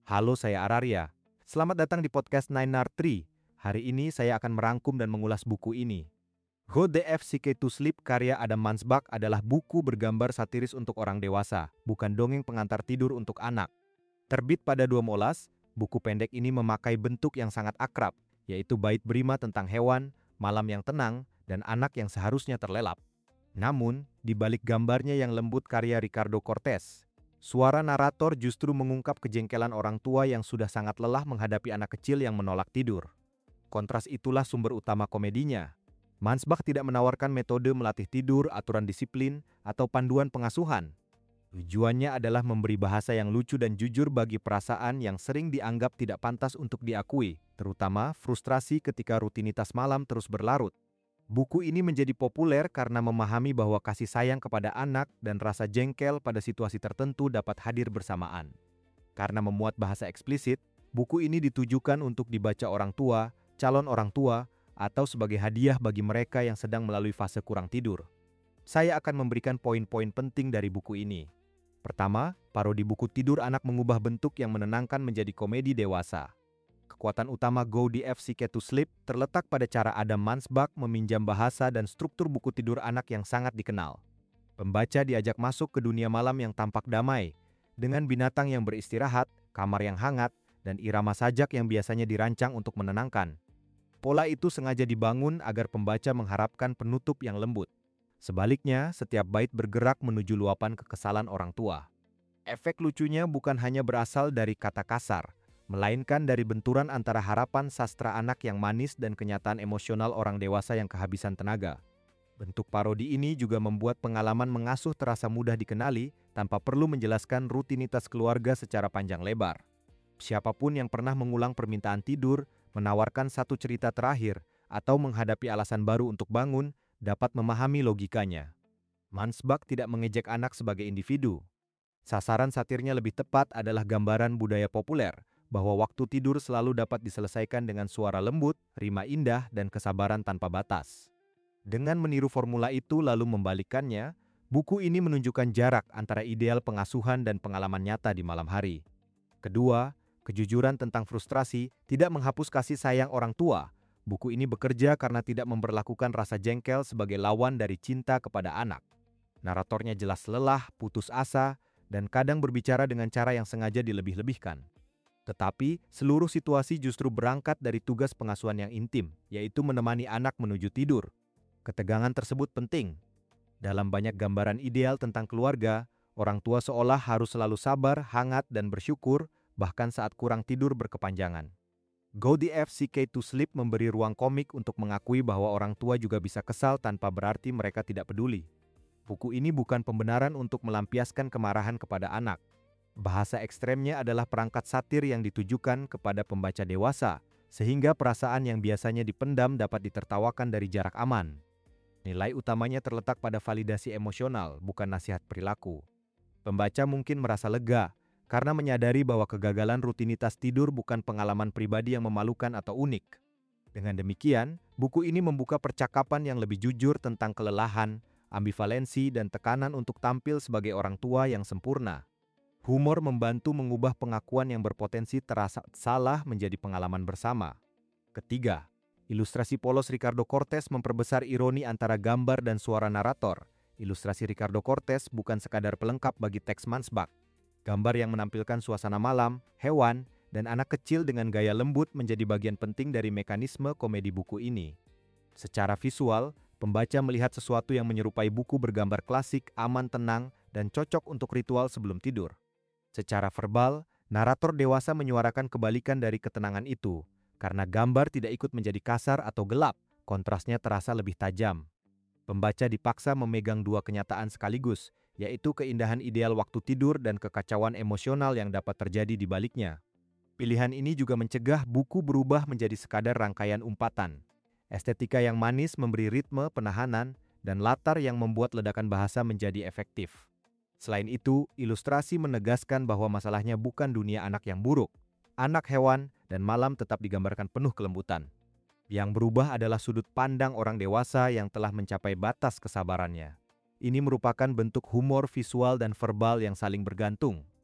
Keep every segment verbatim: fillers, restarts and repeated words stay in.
Halo, saya Araria. Selamat datang di podcast Nine Art Tree. Hari ini saya akan merangkum dan mengulas buku ini. Go the F C K to Sleep karya Adam Mansbach adalah buku bergambar satiris untuk orang dewasa, bukan dongeng pengantar tidur untuk anak. Terbit pada dua Molas, buku pendek ini memakai bentuk yang sangat akrab, yaitu bait berima tentang hewan, malam yang tenang, dan anak yang seharusnya terlelap. Namun, di balik gambarnya yang lembut karya Ricardo Cortez, suara narator justru mengungkap kejengkelan orang tua yang sudah sangat lelah menghadapi anak kecil yang menolak tidur. Kontras itulah sumber utama komedinya. Mansbach tidak menawarkan metode melatih tidur, aturan disiplin, atau panduan pengasuhan. Tujuannya adalah memberi bahasa yang lucu dan jujur bagi perasaan yang sering dianggap tidak pantas untuk diakui, terutama frustrasi ketika rutinitas malam terus berlarut. Buku ini menjadi populer karena memahami bahwa kasih sayang kepada anak dan rasa jengkel pada situasi tertentu dapat hadir bersamaan. Karena memuat bahasa eksplisit, buku ini ditujukan untuk dibaca orang tua, calon orang tua, atau sebagai hadiah bagi mereka yang sedang melalui fase kurang tidur. Saya akan memberikan poin-poin penting dari buku ini. Pertama, parodi buku tidur anak mengubah bentuk yang menenangkan menjadi komedi dewasa. Kekuatan utama Go the F C K to Sleep terletak pada cara Adam Mansbach meminjam bahasa dan struktur buku tidur anak yang sangat dikenal. Pembaca diajak masuk ke dunia malam yang tampak damai, dengan binatang yang beristirahat, kamar yang hangat, dan irama sajak yang biasanya dirancang untuk menenangkan. Pola itu sengaja dibangun agar pembaca mengharapkan penutup yang lembut. Sebaliknya, setiap bait bergerak menuju luapan kekesalan orang tua. Efek lucunya bukan hanya berasal dari kata kasar, melainkan dari benturan antara harapan sastra anak yang manis dan kenyataan emosional orang dewasa yang kehabisan tenaga. Bentuk parodi ini juga membuat pengalaman mengasuh terasa mudah dikenali tanpa perlu menjelaskan rutinitas keluarga secara panjang lebar. Siapapun yang pernah mengulang permintaan tidur, menawarkan satu cerita terakhir, atau menghadapi alasan baru untuk bangun, dapat memahami logikanya. Mansbach tidak mengejek anak sebagai individu. Sasaran satirnya lebih tepat adalah gambaran budaya populer, bahwa waktu tidur selalu dapat diselesaikan dengan suara lembut, rima indah, dan kesabaran tanpa batas. Dengan meniru formula itu lalu membalikkannya, buku ini menunjukkan jarak antara ideal pengasuhan dan pengalaman nyata di malam hari. Kedua, kejujuran tentang frustrasi tidak menghapus kasih sayang orang tua. Buku ini bekerja karena tidak memperlakukan rasa jengkel sebagai lawan dari cinta kepada anak. Naratornya jelas lelah, putus asa, dan kadang berbicara dengan cara yang sengaja dilebih-lebihkan. Tetapi, seluruh situasi justru berangkat dari tugas pengasuhan yang intim, yaitu menemani anak menuju tidur. Ketegangan tersebut penting. Dalam banyak gambaran ideal tentang keluarga, orang tua seolah harus selalu sabar, hangat, dan bersyukur, bahkan saat kurang tidur berkepanjangan. Go the F C K to Sleep memberi ruang komik untuk mengakui bahwa orang tua juga bisa kesal tanpa berarti mereka tidak peduli. Buku ini bukan pembenaran untuk melampiaskan kemarahan kepada anak. Bahasa ekstremnya adalah perangkat satir yang ditujukan kepada pembaca dewasa, sehingga perasaan yang biasanya dipendam dapat ditertawakan dari jarak aman. Nilai utamanya terletak pada validasi emosional, bukan nasihat perilaku. Pembaca mungkin merasa lega, karena menyadari bahwa kegagalan rutinitas tidur bukan pengalaman pribadi yang memalukan atau unik. Dengan demikian, buku ini membuka percakapan yang lebih jujur tentang kelelahan, ambivalensi, dan tekanan untuk tampil sebagai orang tua yang sempurna. Humor membantu mengubah pengakuan yang berpotensi terasa salah menjadi pengalaman bersama. Ketiga, ilustrasi polos Ricardo Cortez memperbesar ironi antara gambar dan suara narator. Ilustrasi Ricardo Cortez bukan sekadar pelengkap bagi teks Mansbach. Gambar yang menampilkan suasana malam, hewan, dan anak kecil dengan gaya lembut menjadi bagian penting dari mekanisme komedi buku ini. Secara visual, pembaca melihat sesuatu yang menyerupai buku bergambar klasik, aman, tenang, dan cocok untuk ritual sebelum tidur. Secara verbal, narator dewasa menyuarakan kebalikan dari ketenangan itu, karena gambar tidak ikut menjadi kasar atau gelap, kontrasnya terasa lebih tajam. Pembaca dipaksa memegang dua kenyataan sekaligus, yaitu keindahan ideal waktu tidur dan kekacauan emosional yang dapat terjadi di baliknya. Pilihan ini juga mencegah buku berubah menjadi sekadar rangkaian umpatan. Estetika yang manis memberi ritme, penahanan, dan latar yang membuat ledakan bahasa menjadi efektif. Selain itu, ilustrasi menegaskan bahwa masalahnya bukan dunia anak yang buruk. Anak, hewan, dan malam tetap digambarkan penuh kelembutan. Yang berubah adalah sudut pandang orang dewasa yang telah mencapai batas kesabarannya. Ini merupakan bentuk humor visual dan verbal yang saling bergantung.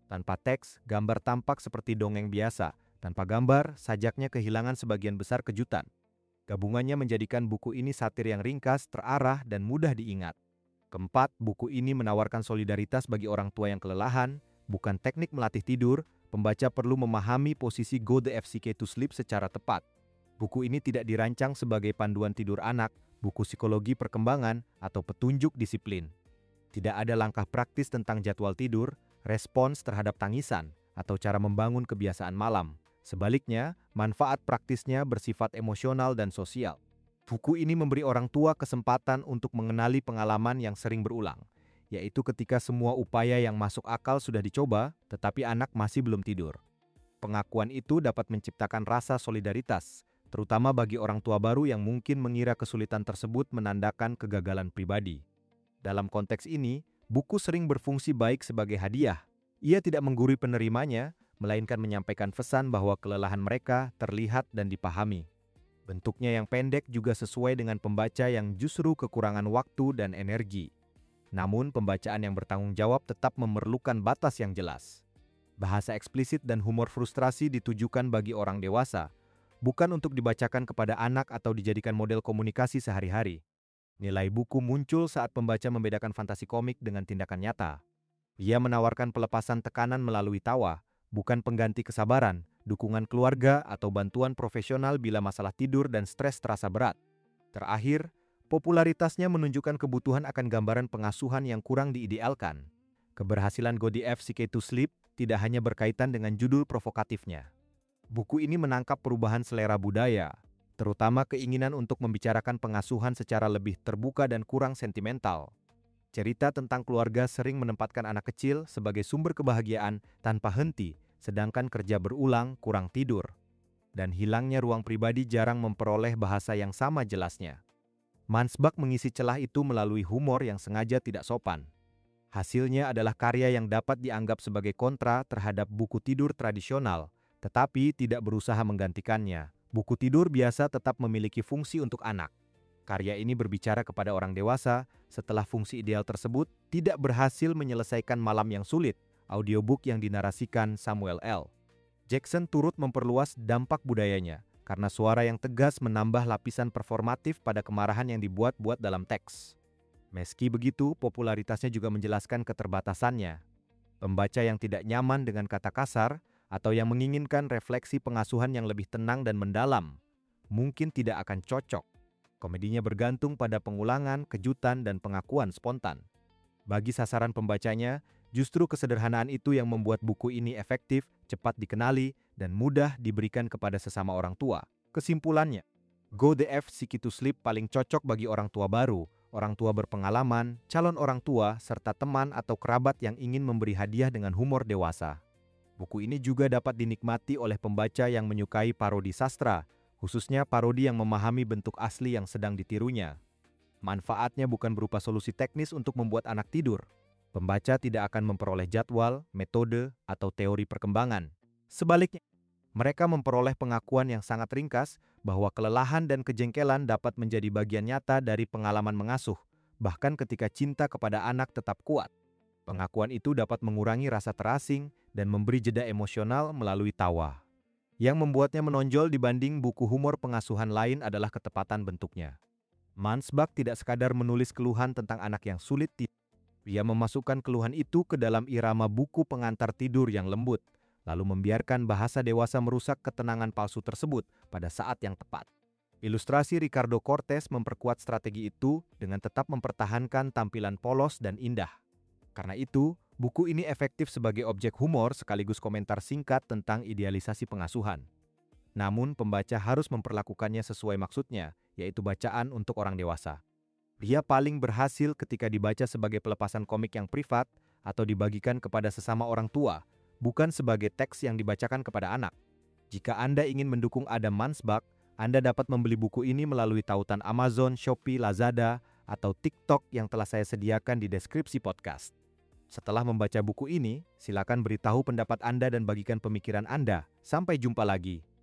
Tanpa teks, gambar tampak seperti dongeng biasa. Tanpa gambar, sajaknya kehilangan sebagian besar kejutan. Gabungannya menjadikan buku ini satir yang ringkas, terarah, dan mudah diingat. Keempat, buku ini menawarkan solidaritas bagi orang tua yang kelelahan, bukan teknik melatih tidur. Pembaca perlu memahami posisi Go the F C K to Sleep secara tepat. Buku ini tidak dirancang sebagai panduan tidur anak, buku psikologi perkembangan, atau petunjuk disiplin. Tidak ada langkah praktis tentang jadwal tidur, respons terhadap tangisan, atau cara membangun kebiasaan malam. Sebaliknya, manfaat praktisnya bersifat emosional dan sosial. Buku ini memberi orang tua kesempatan untuk mengenali pengalaman yang sering berulang, yaitu ketika semua upaya yang masuk akal sudah dicoba, tetapi anak masih belum tidur. Pengakuan itu dapat menciptakan rasa solidaritas, terutama bagi orang tua baru yang mungkin mengira kesulitan tersebut menandakan kegagalan pribadi. Dalam konteks ini, buku sering berfungsi baik sebagai hadiah. Ia tidak menggurui penerimanya, melainkan menyampaikan pesan bahwa kelelahan mereka terlihat dan dipahami. Bentuknya yang pendek juga sesuai dengan pembaca yang justru kekurangan waktu dan energi. Namun, pembacaan yang bertanggung jawab tetap memerlukan batas yang jelas. Bahasa eksplisit dan humor frustrasi ditujukan bagi orang dewasa, bukan untuk dibacakan kepada anak atau dijadikan model komunikasi sehari-hari. Nilai buku muncul saat pembaca membedakan fantasi komik dengan tindakan nyata. Ia menawarkan pelepasan tekanan melalui tawa, bukan pengganti kesabaran, dukungan keluarga, atau bantuan profesional bila masalah tidur dan stres terasa berat. Terakhir, popularitasnya menunjukkan kebutuhan akan gambaran pengasuhan yang kurang diidealkan. Keberhasilan Go the F C K to Sleep tidak hanya berkaitan dengan judul provokatifnya. Buku ini menangkap perubahan selera budaya, terutama keinginan untuk membicarakan pengasuhan secara lebih terbuka dan kurang sentimental. Cerita tentang keluarga sering menempatkan anak kecil sebagai sumber kebahagiaan tanpa henti, sedangkan kerja berulang, kurang tidur. Dan hilangnya ruang pribadi jarang memperoleh bahasa yang sama jelasnya. Mansbach mengisi celah itu melalui humor yang sengaja tidak sopan. Hasilnya adalah karya yang dapat dianggap sebagai kontra terhadap buku tidur tradisional, tetapi tidak berusaha menggantikannya. Buku tidur biasa tetap memiliki fungsi untuk anak. Karya ini berbicara kepada orang dewasa setelah fungsi ideal tersebut tidak berhasil menyelesaikan malam yang sulit. Audiobook yang dinarasikan Samuel L. Jackson turut memperluas dampak budayanya karena suara yang tegas menambah lapisan performatif pada kemarahan yang dibuat-buat dalam teks. Meski begitu, popularitasnya juga menjelaskan keterbatasannya. Pembaca yang tidak nyaman dengan kata kasar atau yang menginginkan refleksi pengasuhan yang lebih tenang dan mendalam mungkin tidak akan cocok. Komedinya bergantung pada pengulangan, kejutan, dan pengakuan spontan. Bagi sasaran pembacanya, justru kesederhanaan itu yang membuat buku ini efektif, cepat dikenali, dan mudah diberikan kepada sesama orang tua. Kesimpulannya, Go the F C K to Sleep paling cocok bagi orang tua baru, orang tua berpengalaman, calon orang tua, serta teman atau kerabat yang ingin memberi hadiah dengan humor dewasa. Buku ini juga dapat dinikmati oleh pembaca yang menyukai parodi sastra, khususnya parodi yang memahami bentuk asli yang sedang ditirunya. Manfaatnya bukan berupa solusi teknis untuk membuat anak tidur. Pembaca tidak akan memperoleh jadwal, metode, atau teori perkembangan. Sebaliknya, mereka memperoleh pengakuan yang sangat ringkas bahwa kelelahan dan kejengkelan dapat menjadi bagian nyata dari pengalaman mengasuh, bahkan ketika cinta kepada anak tetap kuat. Pengakuan itu dapat mengurangi rasa terasing dan memberi jeda emosional melalui tawa. Yang membuatnya menonjol dibanding buku humor pengasuhan lain adalah ketepatan bentuknya. Mansbach tidak sekadar menulis keluhan tentang anak yang sulit tidur. Ia memasukkan keluhan itu ke dalam irama buku pengantar tidur yang lembut, lalu membiarkan bahasa dewasa merusak ketenangan palsu tersebut pada saat yang tepat. Ilustrasi Ricardo Cortez memperkuat strategi itu dengan tetap mempertahankan tampilan polos dan indah. Karena itu, buku ini efektif sebagai objek humor sekaligus komentar singkat tentang idealisasi pengasuhan. Namun, pembaca harus memperlakukannya sesuai maksudnya, yaitu bacaan untuk orang dewasa. Dia paling berhasil ketika dibaca sebagai pelepasan komik yang privat atau dibagikan kepada sesama orang tua, bukan sebagai teks yang dibacakan kepada anak. Jika Anda ingin mendukung Adam Mansbach, Anda dapat membeli buku ini melalui tautan Amazon, Shopee, Lazada, atau TikTok yang telah saya sediakan di deskripsi podcast. Setelah membaca buku ini, silakan beritahu pendapat Anda dan bagikan pemikiran Anda. Sampai jumpa lagi.